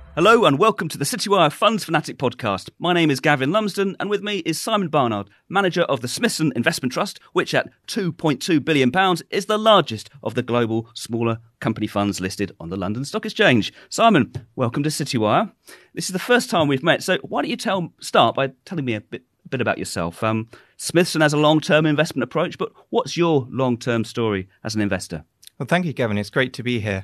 Hello and welcome to the Citywire Funds Fanatic podcast. My name is Gavin Lumsden and with me is Simon Barnard, manager of the Smithson Investment Trust, which at £2.2 billion is the largest of the global smaller company funds listed on the London Stock Exchange. Simon, welcome to Citywire. This is the first time we've met, so why don't you start by telling me a bit about yourself. Smithson has a long-term investment approach, but what's your long-term story as an investor? Well, thank you, Gavin. It's great to be here.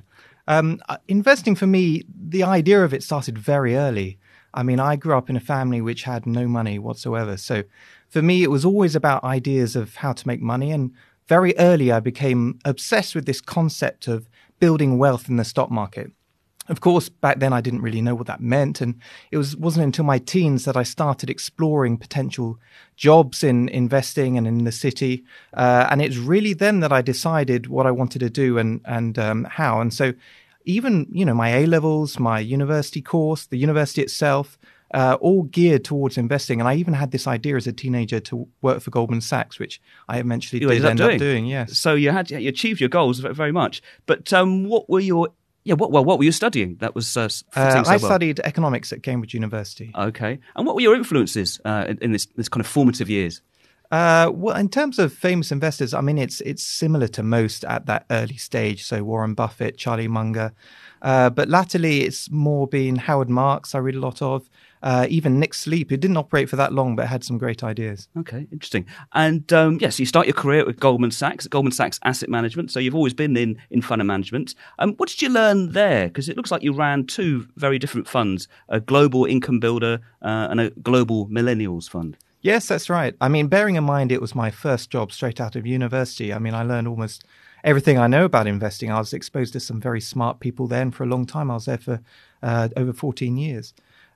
Investing for me, the idea of it started very early. I mean, I grew up in a family which had no money whatsoever. So for me, it was always about ideas of how to make money. And very early, I became obsessed with this concept of building wealth in the stock market. Of course, back then, I didn't really know what that meant. And it wasn't until my teens that I started exploring potential jobs in investing and in the city. And it's really then that I decided what I wanted to do and how. And so even, my A-levels, my university course, the university itself, all geared towards investing. And I even had this idea as a teenager to work for Goldman Sachs, which I eventually did end up doing. Yes. So you achieved your goals very much. But what were your... what were you studying? That was I studied economics at Cambridge University. Okay. And what were your influences in this kind of formative years? Well, in terms of famous investors, I mean, it's similar to most at that early stage. So Warren Buffett, Charlie Munger. But latterly, it's more been Howard Marks I read a lot of. Even Nick Sleep, who didn't operate for that long, but had some great ideas. Okay, interesting. And so you start your career with Goldman Sachs Asset Management. So you've always been in fund management. What did you learn there? Because it looks like you ran two very different funds, a global income builder and a global millennials fund. Yes, that's right. I mean, bearing in mind it was my first job straight out of university, I mean, I learned almost everything I know about investing. I was exposed to some very smart people then for a long time. I was there for over 14 years.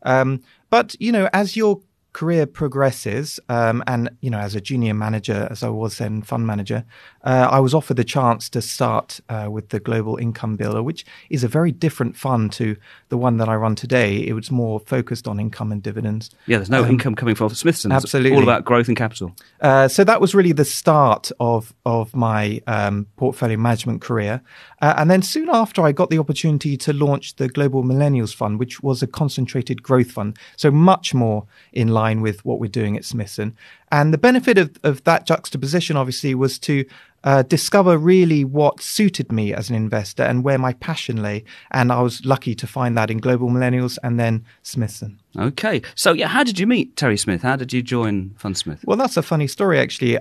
But, as your career progresses, and, as a junior manager, as I was then fund manager, I was offered the chance to start with the Global Income Builder, which is a very different fund to the one that I run today. It was more focused on income and dividends. Yeah, there's no income coming from Smithson. Absolutely. It's all about growth and capital. So that was really the start of my portfolio management career. And then soon after, I got the opportunity to launch the Global Millennials Fund, which was a concentrated growth fund. So much more in line with what we're doing at Smithson. And the benefit of that juxtaposition, obviously, was to discover really what suited me as an investor and where my passion lay. And I was lucky to find that in Global Millennials and then Smithson. Okay. So, how did you meet Terry Smith? How did you join Fundsmith? Well, that's a funny story, actually.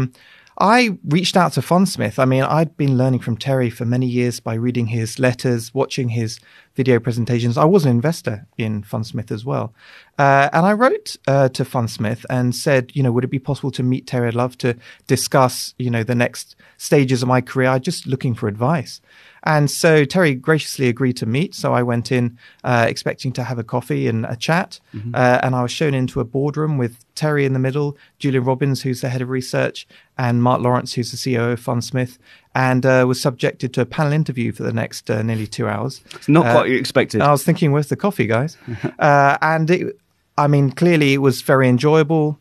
I reached out to Fundsmith. I mean, I'd been learning from Terry for many years by reading his letters, watching his video presentations. I was an investor in Fundsmith as well. And I wrote to Fundsmith and said, would it be possible to meet Terry? I'd love to discuss, the next stages of my career. I'm just looking for advice. And so Terry graciously agreed to meet. So I went in expecting to have a coffee and a chat. Mm-hmm. And I was shown into a boardroom with Terry in the middle, Julian Robbins, who's the head of research, and Mark Lawrence, who's the CEO of Fundsmith, and was subjected to a panel interview for the next nearly 2 hours. It's not quite what you expected. I was thinking, where's the coffee, guys? Clearly it was very enjoyable.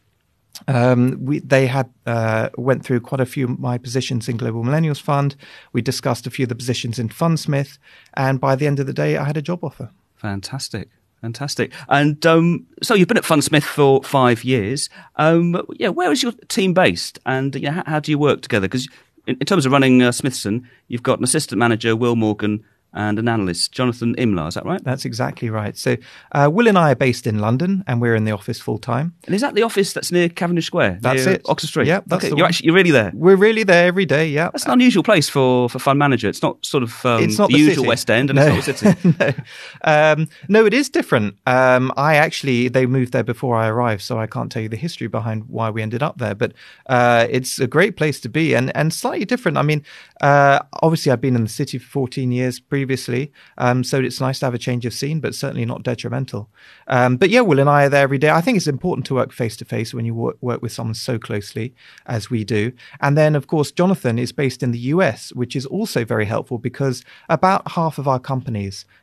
They had went through quite a few of my positions in Global Millennials Fund. We discussed a few of the positions in Fundsmith, and by the end of the day, I had a job offer. Fantastic. And so you've been at Fundsmith for 5 years. Where is your team based, and how do you work together? Because in terms of running Smithson, you've got an assistant manager, Will Morgan, and an analyst, Jonathan Imlar. Is that right? That's exactly right. So Will and I are based in London, and we're in the office full time. And is that the office that's near Cavendish Square? That's it. Oxford Street? Yeah, that's okay. You're really there? We're really there every day, yeah. That's an unusual place for fund manager. It's not sort of it's not the usual city. West End, and it's not the city. No, it is different. They moved there before I arrived, so I can't tell you the history behind why we ended up there. But it's a great place to be and slightly different. I mean, obviously I've been in the city for 14 years previously. So it's nice to have a change of scene, but certainly not detrimental. But yeah, Will and I are there every day. I think it's important to work face to face when you work with someone so closely as we do. And then, of course, Jonathan is based in the US, which is also very helpful because about half of our companies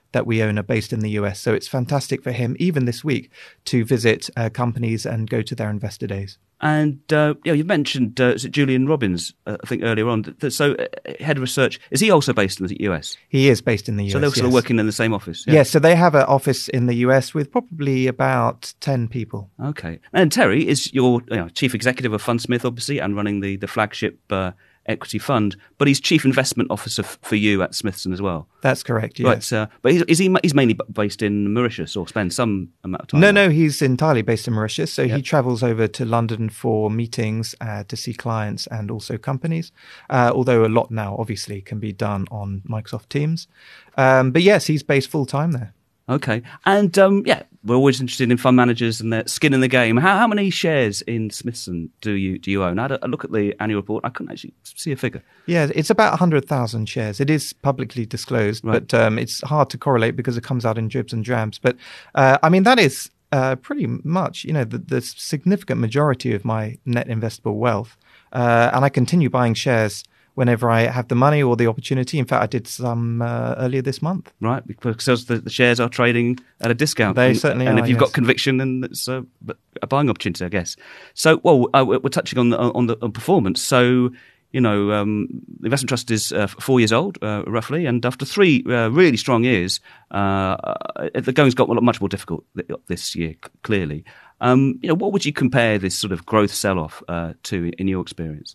that we own are based in the US. So it's fantastic for him, even this week, to visit companies and go to their investor days. And you mentioned is it Julian Robbins, I think earlier on. So head of research, is he also based in the US? He is based in the US. So they're sort of working in the same office. Yeah? Yes, so they have an office in the US with probably about 10 people. Okay, and Terry is your chief executive of Fundsmith, obviously, and running the flagship equity fund, but he's chief investment officer for you at Smithson as well. That's correct, yes. Right, but he's mainly based in Mauritius, or spends some amount of time No, he's entirely based in Mauritius. So he travels over to London for meetings to see clients and also companies, although a lot now obviously can be done on Microsoft Teams. But yes, he's based full-time there. Okay. And we're always interested in fund managers and their skin in the game. How many shares in Smithson do you own? I had a look at the annual report. I couldn't actually see a figure. Yeah, it's about 100,000 shares. It is publicly disclosed, right. But it's hard to correlate because it comes out in dribs and drabs. But that is pretty much, the significant majority of my net investable wealth. And I continue buying shares whenever I have the money or the opportunity. In fact, I did some earlier this month. Right, because the shares are trading at a discount. They certainly are. And if you've got conviction, then it's a buying opportunity, I guess. So, we're touching on performance. So, the investment trust is 4 years old, roughly, and after 3 really strong years, the going's got much more difficult this year, clearly. What would you compare this sort of growth sell-off to in your experience?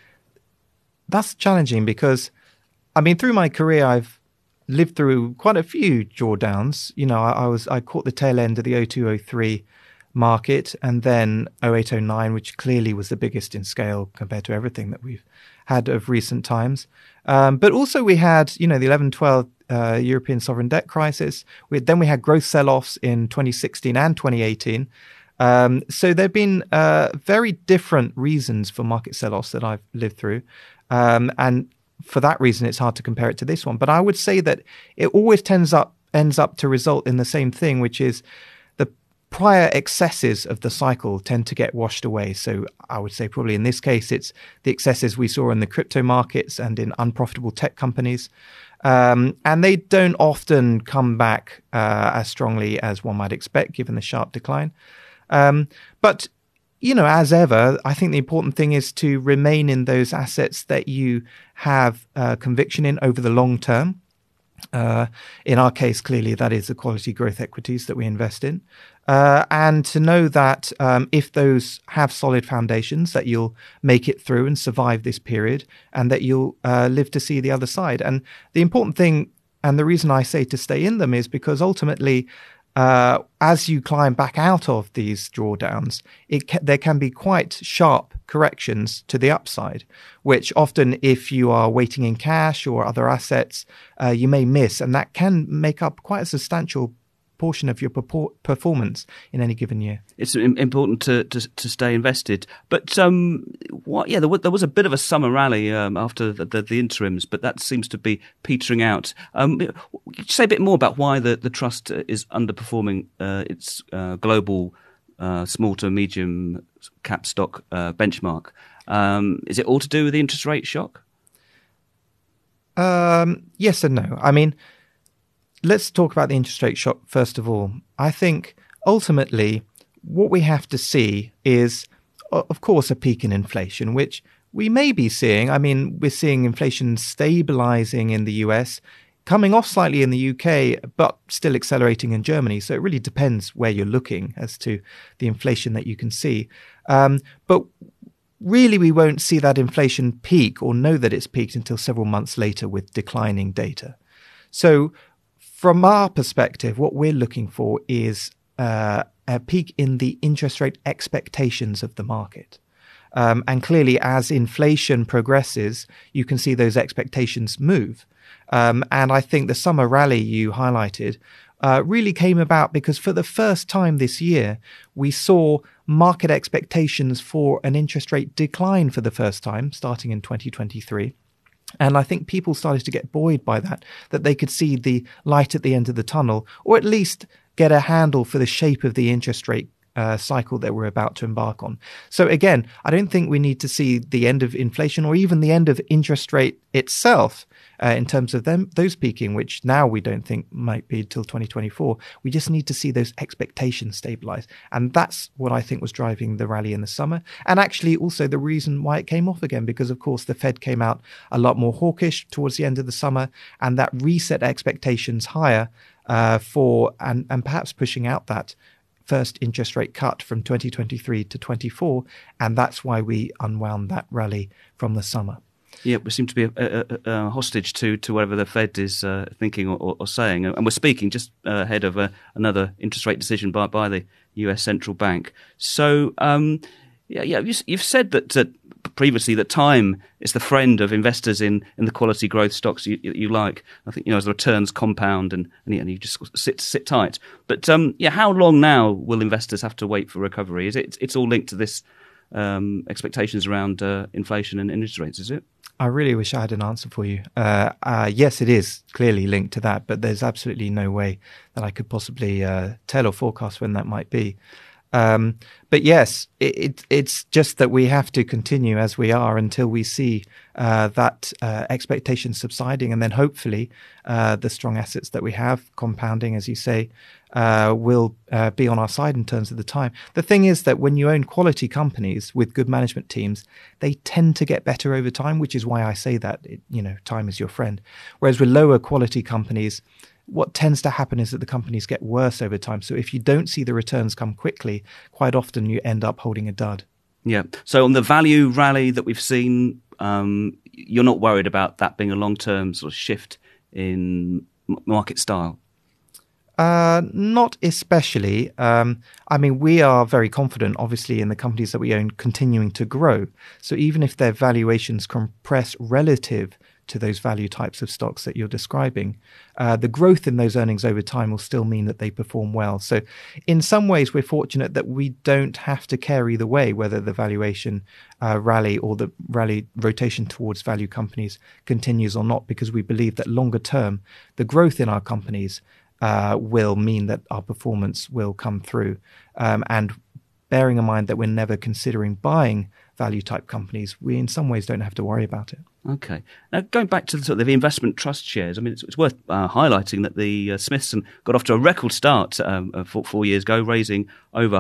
That's challenging because, through my career, I've lived through quite a few drawdowns. I caught the tail end of the 02-03 market, and then 08-09, which clearly was the biggest in scale compared to everything that we've had of recent times. But also we had, the 11-12 European sovereign debt crisis. Then we had growth sell-offs in 2016 and 2018. So there have been very different reasons for market sell-offs that I've lived through. And for that reason, it's hard to compare it to this one. But I would say that it always ends up to result in the same thing, which is the prior excesses of the cycle tend to get washed away. So I would say probably in this case, it's the excesses we saw in the crypto markets and in unprofitable tech companies. And they don't often come back as strongly as one might expect, given the sharp decline. But as ever, I think the important thing is to remain in those assets that you have conviction in over the long term. In our case, clearly, that is the quality growth equities that we invest in. And to know that if those have solid foundations, that you'll make it through and survive this period, and that you'll live to see the other side. And the important thing, and the reason I say to stay in them, is because ultimately, as you climb back out of these drawdowns, there can be quite sharp corrections to the upside, which often, if you are waiting in cash or other assets, you may miss, and that can make up quite a substantial portion of your performance in any given year. It's important to stay invested. But there was a bit of a summer rally after the interims, but that seems to be petering out. Could you say a bit more about why the trust is underperforming its global small to medium cap stock benchmark? Is it all to do with the interest rate shock? Yes and no. Let's talk about the interest rate shock first of all. I think ultimately what we have to see is, of course, a peak in inflation, which we may be seeing. We're seeing inflation stabilizing in the US, coming off slightly in the UK, but still accelerating in Germany. So it really depends where you're looking as to the inflation that you can see. But really, we won't see that inflation peak or know that it's peaked until several months later with declining data. So from our perspective, what we're looking for is a peak in the interest rate expectations of the market. And clearly, as inflation progresses, you can see those expectations move. And I think the summer rally you highlighted really came about because for the first time this year, we saw market expectations for an interest rate decline for the first time, starting in 2023. And I think people started to get buoyed by that they could see the light at the end of the tunnel, or at least get a handle for the shape of the interest rate cycle that we're about to embark on. So again, I don't think we need to see the end of inflation or even the end of interest rate itself in terms of those peaking, which now we don't think might be till 2024. We just need to see those expectations stabilize. And that's what I think was driving the rally in the summer. And actually also the reason why it came off again, because of course the Fed came out a lot more hawkish towards the end of the summer, and that reset expectations higher and perhaps pushing out that first interest rate cut from 2023 to 24. And that's why we unwound that rally from the summer. Yeah, we seem to be a hostage to whatever the Fed is thinking or saying. And we're speaking just ahead of another interest rate decision by the US Central Bank. So, you've said that previously that time is the friend of investors in the quality growth stocks you like. I think, as the returns compound and you just sit tight. But how long now will investors have to wait for recovery? Is it's all linked to this expectations around inflation and interest rates, is it? I really wish I had an answer for you. Yes, it is clearly linked to that, but there's absolutely no way that I could possibly tell or forecast when that might be. But yes, it's just that we have to continue as we are until we see that expectation subsiding, and then hopefully the strong assets that we have compounding, as you say, will be on our side in terms of the time. The thing is that when you own quality companies with good management teams, they tend to get better over time, which is why I say that, time is your friend. Whereas with lower quality companies, what tends to happen is that the companies get worse over time. So if you don't see the returns come quickly, quite often you end up holding a dud. Yeah. So on the value rally that we've seen, you're not worried about that being a long-term sort of shift in market style? Not especially. We are very confident, obviously, in the companies that we own continuing to grow. So even if their valuations compress relative to those value types of stocks that you're describing, the growth in those earnings over time will still mean that they perform well. So in some ways, we're fortunate that we don't have to care either way, whether the valuation rally or the rally rotation towards value companies continues or not, because we believe that longer term, the growth in our companies will mean that our performance will come through. And bearing in mind that we're never considering buying value type companies, we in some ways don't have to worry about it. Okay. Now, going back to the sort of the investment trust shares, it's worth highlighting that the Smithson got off to a record start 4 years ago, raising over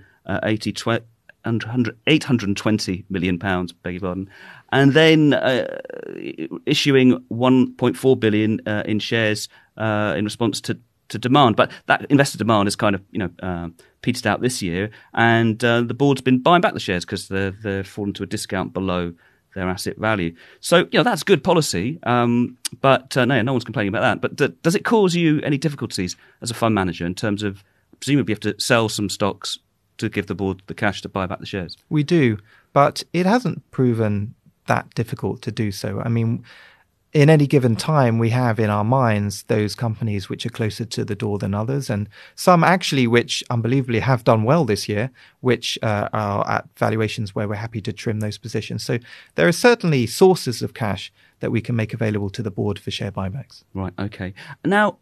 820 million pounds, beg your pardon, and then issuing 1.4 billion in shares in response to demand. But that investor demand has kind of petered out this year, and the board's been buying back the shares because they're fallen to a discount below their asset value. So, that's good policy, but no one's complaining about that. But does it cause you any difficulties as a fund manager in terms of, presumably you have to sell some stocks to give the board the cash to buy back the shares? We do, but it hasn't proven that difficult to do so. In any given time, we have in our minds those companies which are closer to the door than others, and some actually which unbelievably have done well this year, which are at valuations where we're happy to trim those positions. So there are certainly sources of cash that we can make available to the board for share buybacks. Right, okay. Now,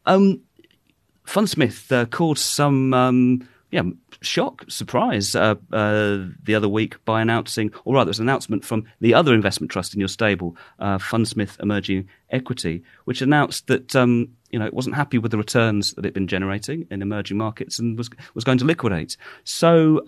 Fundsmith caused some shock, surprise the other week by announcing, or rather, it was an announcement from the other investment trust in your stable, Fundsmith Emerging Equity, which announced that it wasn't happy with the returns that it'd been generating in emerging markets and was going to liquidate. So,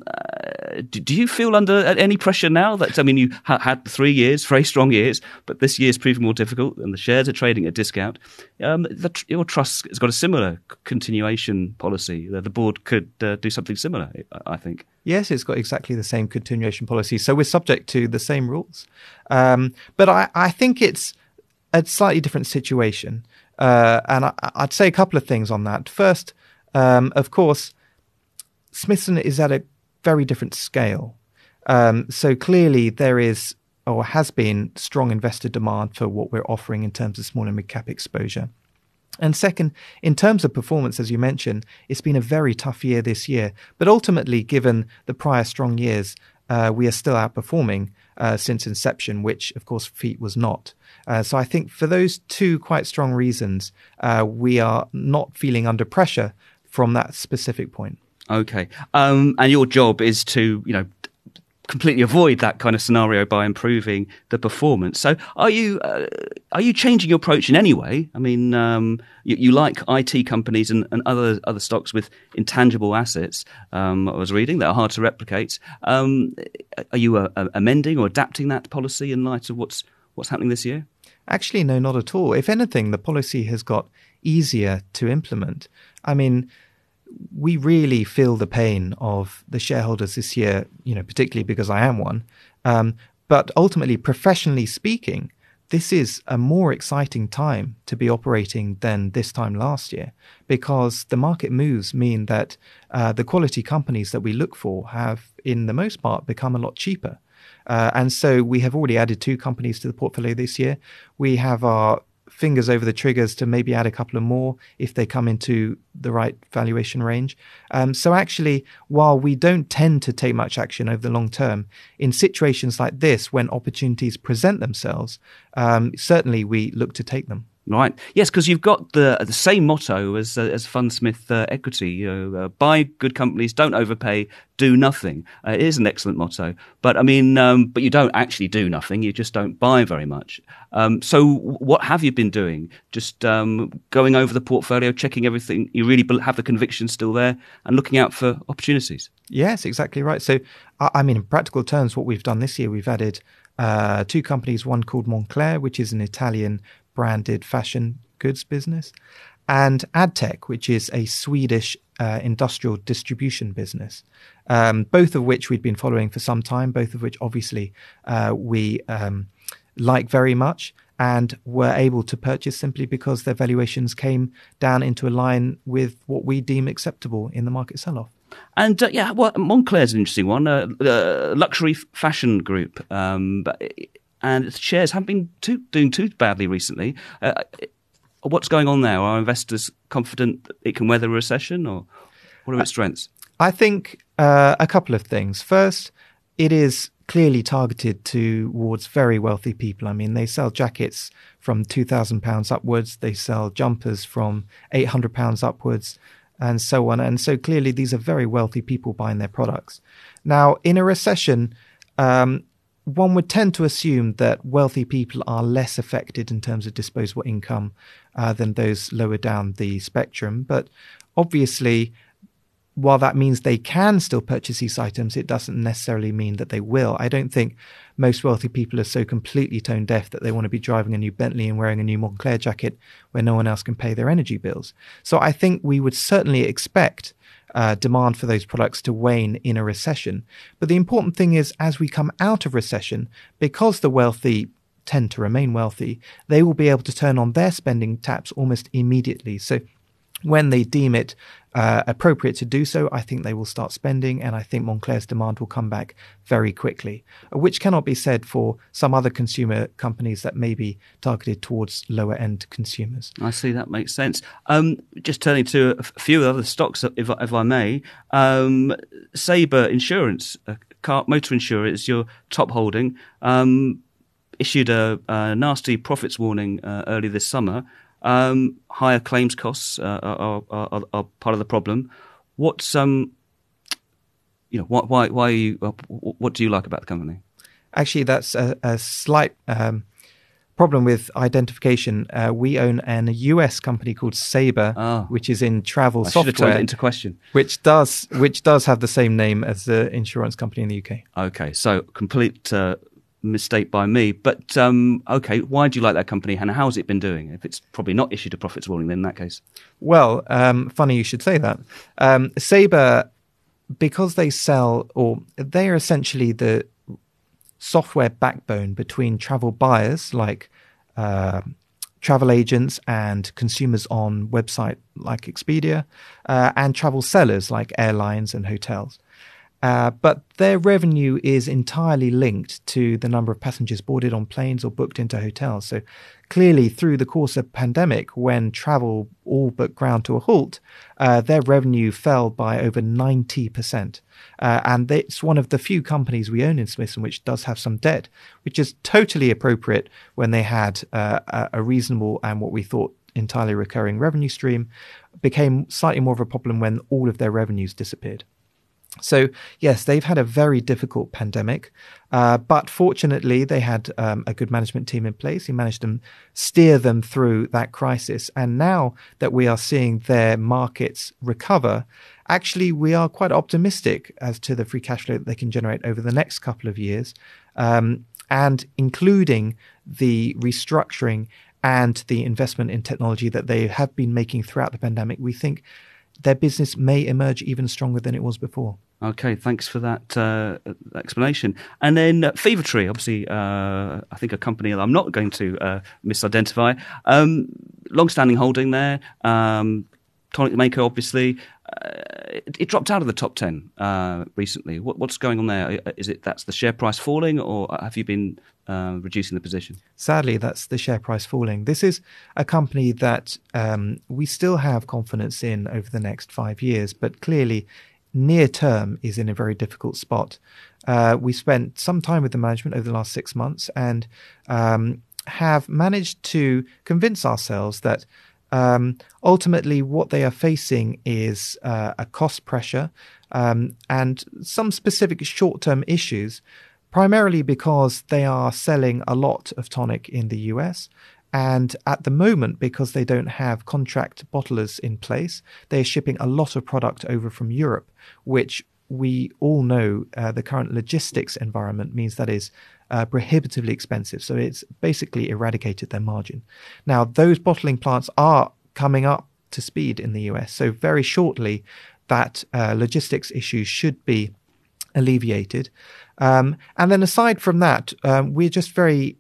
do you feel under any pressure now? That you had 3 years, very strong years, but this year's proving more difficult, and the shares are trading at a discount. Your trust has got a similar continuation policy. The board could do something similar, I think. Yes, it's got exactly the same continuation policy. So we're subject to the same rules. But I think it's a slightly different situation. And I'd say a couple of things on that. First, of course, Smithson is at a very different scale. So clearly there is or has been strong investor demand for what we're offering in terms of small and mid-cap exposure. And second, in terms of performance, as you mentioned, it's been a very tough year this year. But ultimately, given the prior strong years, we are still outperforming since inception, which, of course, FEET was not. So I think for those two quite strong reasons, we are not feeling under pressure from that specific point. Okay. And your job is to, completely avoid that kind of scenario by improving the performance. So are you changing your approach in any way? I mean, you like IT companies and other stocks with intangible assets, I was reading, that are hard to replicate. Are you amending or adapting that policy in light of what's happening this year? Actually, no, not at all. If anything, the policy has got easier to implement. I mean, we really feel the pain of the shareholders this year, particularly because I am one. But ultimately, professionally speaking, this is a more exciting time to be operating than this time last year, because the market moves mean that the quality companies that we look for have, in the most part, become a lot cheaper. And so we have already added 2 companies to the portfolio this year. We have our fingers over the triggers to maybe add a couple of more if they come into the right valuation range. So actually, while we don't tend to take much action over the long term, in situations like this, when opportunities present themselves, certainly we look to take them. Right. Yes, because you've got the same motto as Fundsmith Equity. Buy good companies, don't overpay, do nothing. It is an excellent motto. But I mean, but you don't actually do nothing. You just don't buy very much. So what have you been doing? Just going over the portfolio, checking everything. You really have the conviction still there, and looking out for opportunities. Yes, exactly right. So, I mean, in practical terms, what we've done this year, we've added 2 companies. One called Moncler, which is an Italian branded fashion goods business, and Adtech, which is a Swedish industrial distribution business, both of which we'd been following for some time, both of which obviously we like very much and were able to purchase simply because their valuations came down into a line with what we deem acceptable in the market sell-off. And Moncler's an interesting one, luxury fashion group, and its shares haven't been doing too badly recently. What's going on there? Are investors confident that it can weather a recession, or what are its strengths? I think a couple of things. First, it is clearly targeted towards very wealthy people. I mean, they sell jackets from £2,000 upwards. They sell jumpers from £800 upwards, and so on. And so clearly these are very wealthy people buying their products. Now, in a recession, one would tend to assume that wealthy people are less affected in terms of disposable income than those lower down the spectrum. But obviously, while that means they can still purchase these items, it doesn't necessarily mean that they will. I don't think most wealthy people are so completely tone deaf that they want to be driving a new Bentley and wearing a new Moncler jacket where no one else can pay their energy bills. So I think we would certainly expect demand for those products to wane in a recession. But the important thing is, as we come out of recession, because the wealthy tend to remain wealthy, they will be able to turn on their spending taps almost immediately. So when they deem it appropriate to do so, I think they will start spending, and I think Moncler's demand will come back very quickly, which cannot be said for some other consumer companies that may be targeted towards lower-end consumers. I see, that makes sense. Just turning to a few other stocks, if I may. Sabre Insurance, motor insurer, is your top holding, issued a nasty profits warning early this summer. Higher claims costs are part of the problem. What's why are you? What do you like about the company? Actually, that's a slight problem with identification. We own a US company called Sabre, which is in travel software. I should have turned it into question. Which does have the same name as the insurance company in the UK. Okay, so complete mistake by me, but okay, why do you like that company and how's it been doing? If it's probably not issued a profits warning, then in that case. Well, funny you should say that. Sabre, because they are essentially the software backbone between travel buyers like travel agents and consumers on website like Expedia, and travel sellers like airlines and hotels. But their revenue is entirely linked to the number of passengers boarded on planes or booked into hotels. So clearly, through the course of pandemic, when travel all but ground to a halt, their revenue fell by over 90%. And it's one of the few companies we own in Smithson which does have some debt, which is totally appropriate when they had a reasonable and what we thought entirely recurring revenue stream, became slightly more of a problem when all of their revenues disappeared. So, yes, they've had a very difficult pandemic, but fortunately they had a good management team in place. He managed to steer them through that crisis. And now that we are seeing their markets recover, actually we are quite optimistic as to the free cash flow that they can generate over the next couple of years, and including the restructuring and the investment in technology that they have been making throughout the pandemic. We think their business may emerge even stronger than it was before. Okay, thanks for that explanation. And then Fever-Tree, obviously, I think a company that I'm not going to misidentify. Long-standing holding there, tonic maker, obviously. It dropped out of the top 10 recently. What's going on there? Is it that's the share price falling, or have you been reducing the position? Sadly, that's the share price falling. This is a company that we still have confidence in over the next 5 years, but clearly near term is in a very difficult spot. We spent some time with the management over the last 6 months and have managed to convince ourselves that ultimately what they are facing is a cost pressure and some specific short-term issues, primarily because they are selling a lot of tonic in the US. And at the moment, because they don't have contract bottlers in place, they're shipping a lot of product over from Europe, which we all know the current logistics environment means that is prohibitively expensive. So it's basically eradicated their margin. Now, those bottling plants are coming up to speed in the US. So very shortly, that logistics issue should be alleviated. And then aside from that, we're just very...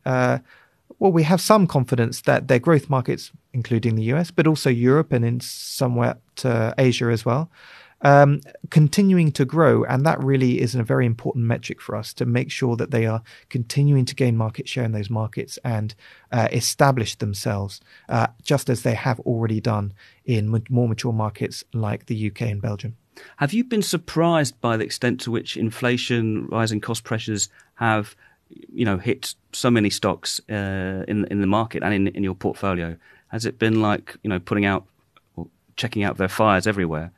we have some confidence that their growth markets, including the US, but also Europe and in somewhat Asia as well, continuing to grow. And that really is a very important metric for us to make sure that they are continuing to gain market share in those markets and establish themselves, just as they have already done in more mature markets like the UK and Belgium. Have you been surprised by the extent to which inflation, rising cost pressures have hit so many stocks in the market and in your portfolio? Has it been like, putting out or checking out their fires everywhere?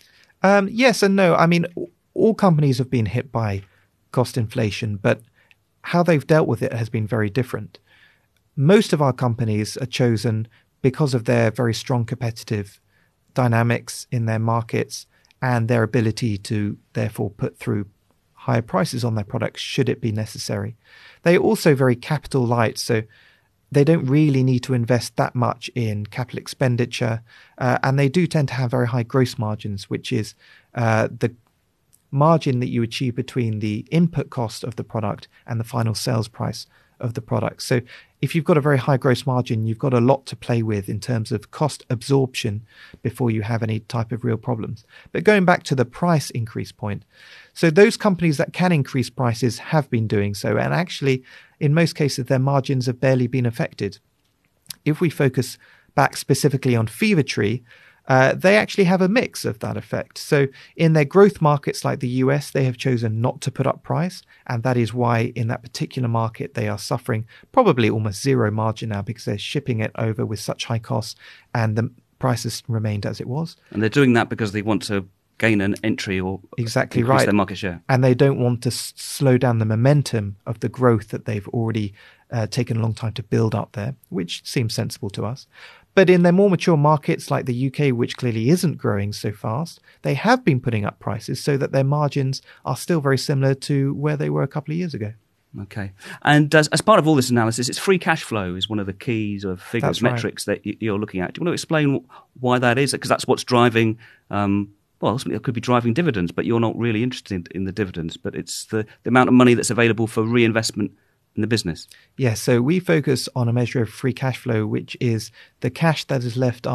Yes and no. I mean, all companies have been hit by cost inflation, but how they've dealt with it has been very different. Most of our companies are chosen because of their very strong competitive dynamics in their markets and their ability to therefore put through higher prices on their products should it be necessary. They are also very capital light, so they don't really need to invest that much in capital expenditure, and they do tend to have very high gross margins, which is the margin that you achieve between the input cost of the product and the final sales price of the product. So if you've got a very high gross margin, you've got a lot to play with in terms of cost absorption before you have any type of real problems. But going back to the price increase point, so those companies that can increase prices have been doing so, and actually in most cases their margins have barely been affected. If we focus back specifically on Fever-Tree, they actually have a mix of that effect. So in their growth markets like the US, they have chosen not to put up price. And that is why in that particular market, they are suffering probably almost zero margin now because they're shipping it over with such high costs and the prices remained as it was. And they're doing that because they want to gain an entry or exactly increase right. their market share. And they don't want to slow down the momentum of the growth that they've already taken a long time to build up there, which seems sensible to us. But in their more mature markets like the UK, which clearly isn't growing so fast, they have been putting up prices so that their margins are still very similar to where they were a couple of years ago. Okay. And as part of all this analysis, it's free cash flow is one of the keys of figures, metrics that you're looking at. Do you want to explain why that is? Because that's what's driving, ultimately it could be driving dividends, but you're not really interested in the dividends, but it's the amount of money that's available for reinvestment in the business. Yes, so we focus on a measure of free cash flow, which is the cash that is left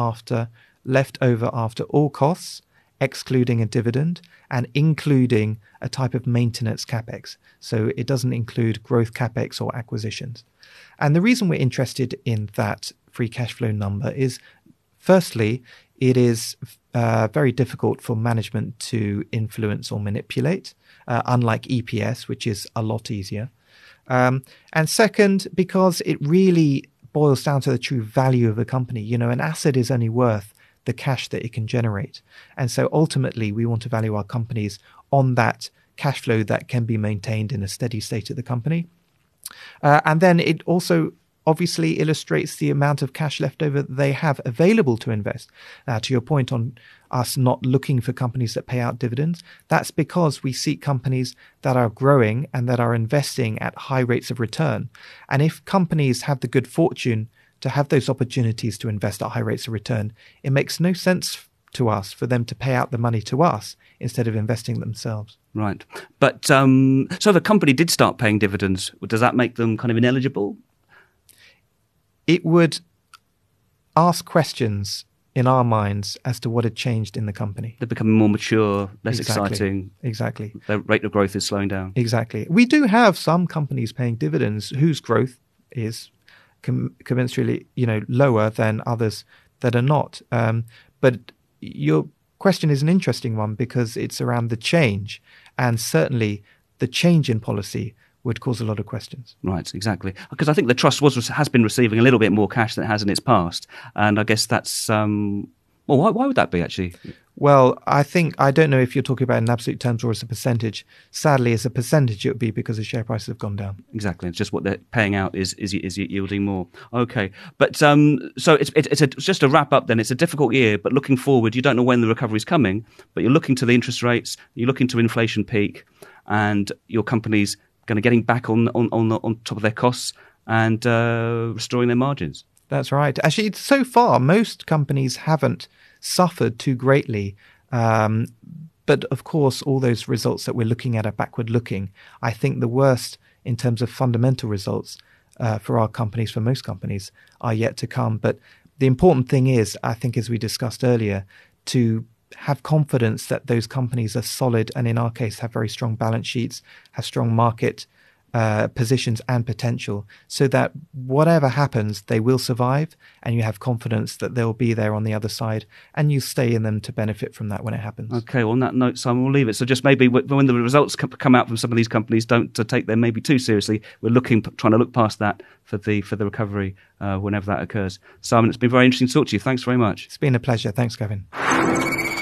over after all costs, excluding a dividend and including a type of maintenance capex. So it doesn't include growth capex or acquisitions. And the reason we're interested in that free cash flow number is, firstly, it is very difficult for management to influence or manipulate, unlike EPS, which is a lot easier. And second, because it really boils down to the true value of a company. You know, an asset is only worth the cash that it can generate. And so ultimately, we want to value our companies on that cash flow that can be maintained in a steady state at the company. And then it also obviously illustrates the amount of cash left over that they have available to invest. To your point on us not looking for companies that pay out dividends, that's because we seek companies that are growing and that are investing at high rates of return. And if companies have the good fortune to have those opportunities to invest at high rates of return, it makes no sense to us for them to pay out the money to us instead of investing themselves. Right. But so if a company did start paying dividends, does that make them kind of ineligible? It would ask questions in our minds as to what had changed in the company. They're becoming more mature, less Exactly. exciting. Exactly. Their rate of growth is slowing down. Exactly. We do have some companies paying dividends whose growth is commensurately, lower than others that are not. But your question is an interesting one because it's around the change, and certainly the change in policy would cause a lot of questions. Right, exactly. Because I think the trust has been receiving a little bit more cash than it has in its past, and I guess that's why would that be actually? Well, I don't know if you're talking about in absolute terms or as a percentage. Sadly, as a percentage, it would be because the share prices have gone down. Exactly. It's just what they're paying out is yielding more. Okay. But so it's just a wrap up then. It's a difficult year, but looking forward, you don't know when the recovery is coming, but you're looking to the interest rates, you're looking to inflation peak, and your company's going to getting back on top of their costs and restoring their margins. That's right. Actually, so far, most companies haven't suffered too greatly. But of course, all those results that we're looking at are backward looking. I think the worst in terms of fundamental results for our companies, for most companies, are yet to come. But the important thing is, I think, as we discussed earlier, to have confidence that those companies are solid and in our case have very strong balance sheets, have strong market positions and potential, so that whatever happens, they will survive, and you have confidence that they'll be there on the other side, and you stay in them to benefit from that when it happens. Okay, well, on that note, Simon, we'll leave it. So just maybe when the results come out from some of these companies, don't take them maybe too seriously. We're trying to look past that for the recovery whenever that occurs. Simon, it's been very interesting to talk to you. Thanks very much. It's been a pleasure. Thanks, Gavin.